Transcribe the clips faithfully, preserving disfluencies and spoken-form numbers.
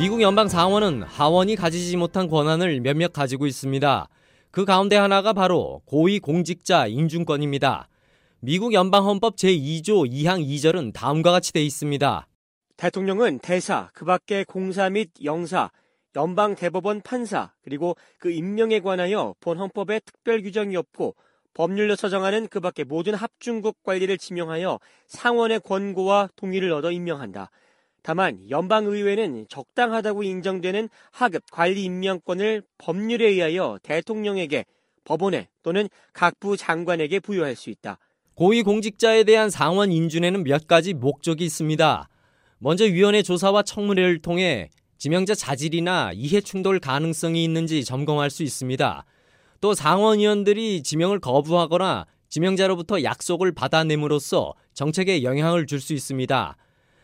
미국 연방 상원은 하원이 가지지 못한 권한을 몇몇 가지고 있습니다. 그 가운데 하나가 바로 고위공직자 인준권입니다. 미국 연방헌법 제이조 이항 이절은 다음과 같이 돼 있습니다. 대통령은 대사, 그 밖의 공사 및 영사, 연방대법원 판사, 그리고 그 임명에 관하여 본 헌법에 특별 규정이 없고 법률로 서정하는 그 밖의 모든 합중국 관리를 지명하여 상원의 권고와 동의를 얻어 임명한다. 다만 연방의회는 적당하다고 인정되는 하급 관리 임명권을 법률에 의하여 대통령에게, 법원에 또는 각부 장관에게 부여할 수 있다. 고위공직자에 대한 상원 인준에는 몇 가지 목적이 있습니다. 먼저 위원회 조사와 청문회를 통해 지명자 자질이나 이해충돌 가능성이 있는지 점검할 수 있습니다. 또 상원의원들이 지명을 거부하거나 지명자로부터 약속을 받아냄으로써 정책에 영향을 줄 수 있습니다.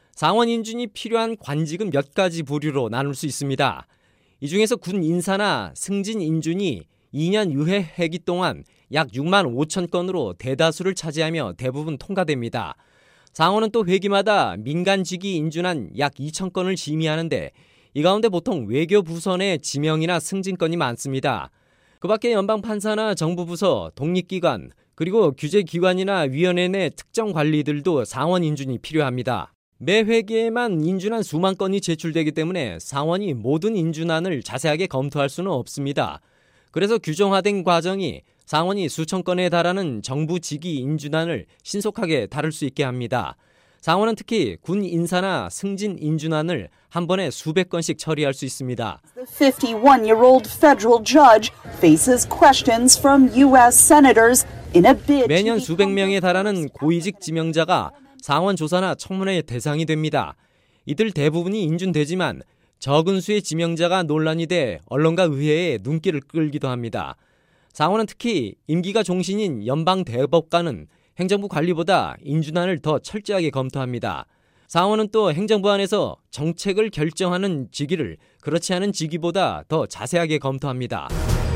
상원 인준이 필요한 관직은 몇 가지 부류로 나눌 수 있습니다. 이 중에서 군 인사나 승진 인준이 이 년 유해 회기 동안 약 육만 오천 건으로 대다수를 차지하며 대부분 통과됩니다. 상원은 또 회기마다 민간직위 인준한 약 이천 건을 심의하는데 이 가운데 보통 외교부서 내 지명이나 승진건이 많습니다. 그 밖에 연방판사나 정부부서, 독립기관, 그리고 규제기관이나 위원회 내 특정 관리들도 상원 인준이 필요합니다. 매 회기에만 인준안 수만 건이 제출되기 때문에 상원이 모든 인준안을 자세하게 검토할 수는 없습니다. 그래서 규정화된 과정이 상원이 수천 건에 달하는 정부 직위 인준안을 신속하게 다룰 수 있게 합니다. 상원은 특히 군 인사나 승진 인준안을 한 번에 수백 건씩 처리할 수 있습니다. The fifty-one-year-old federal judge faces questions from U S senators in a bid. 매년 수백 명에 달하는 고위직 지명자가 상원 조사나 청문회의 대상이 됩니다. 이들 대부분이 인준되지만 적은 수의 지명자가 논란이 돼 언론과 의회에 눈길을 끌기도 합니다. 상원은 특히 임기가 종신인 연방대법관은 행정부 관리보다 인준안을 더 철저하게 검토합니다. 상원은 또 행정부 안에서 정책을 결정하는 직위를 그렇지 않은 직위보다 더 자세하게 검토합니다.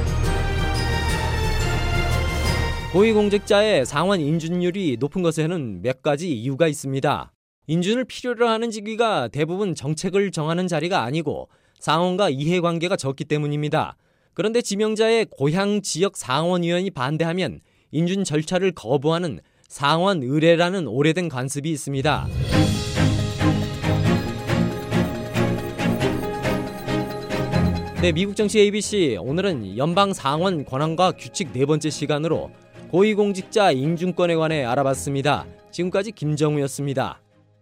고위공직자의 상원 인준율이 높은 것에는 몇 가지 이유가 있습니다. 인준을 필요로 하는 직위가 대부분 정책을 정하는 자리가 아니고 상원과 이해관계가 적기 때문입니다. 그런데 지명자의 고향 지역 상원의원이 반대하면 인준 절차를 거부하는 상원 의례라는 오래된 관습이 있습니다. 네, 미국 정치 에이비씨, 오늘은 연방 상원 권한과 규칙 네 번째 시간으로 고위공직자 인준권에 관해 알아봤습니다. 지금까지 김정우였습니다.